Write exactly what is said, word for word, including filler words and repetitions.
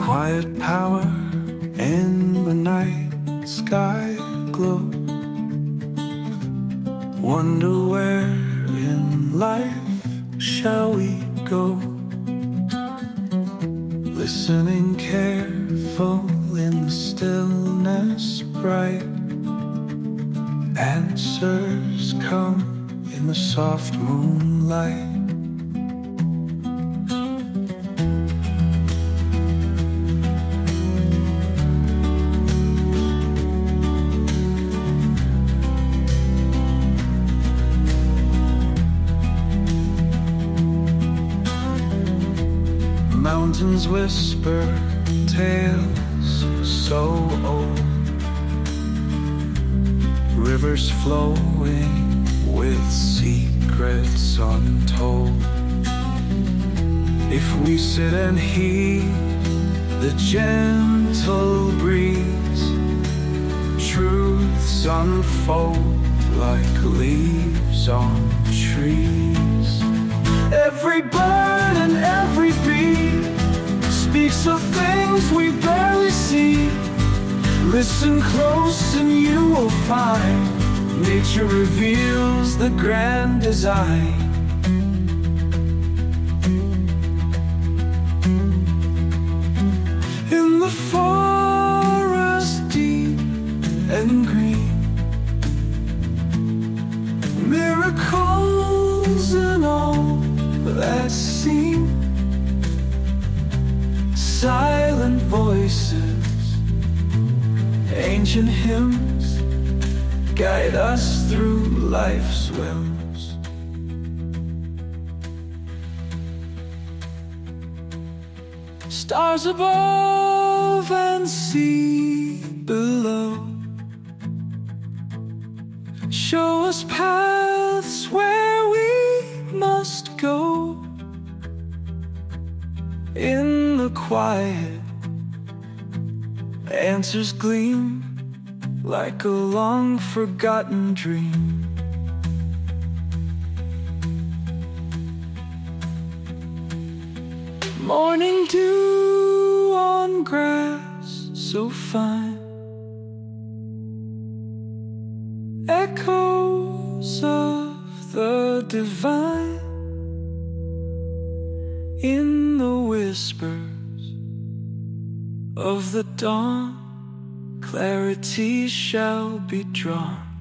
quiet power in the night sky glow. Wonder where in life shall we go? Listening careful in the stillness bright, answers come in the soft moonlight. Mountains whisper tales so old, rivers flowing with secrets untold. If we sit and heed the gentle breeze, truths unfold like leaves on trees. Every bird and every bee speaks of things we barely see. Listen close and you will find nature reveals the grand design. In the forest deep and green, miracles in all that's seen. Silent voices, ancient hymns guide us through life's whims. Stars above and sea below show us paths where we must go. In the quiet, answers gleam like a long-forgotten dream. Morning dew on grass so fine, echoes of the divine. In the whispers of the dawn, clarity shall be drawn.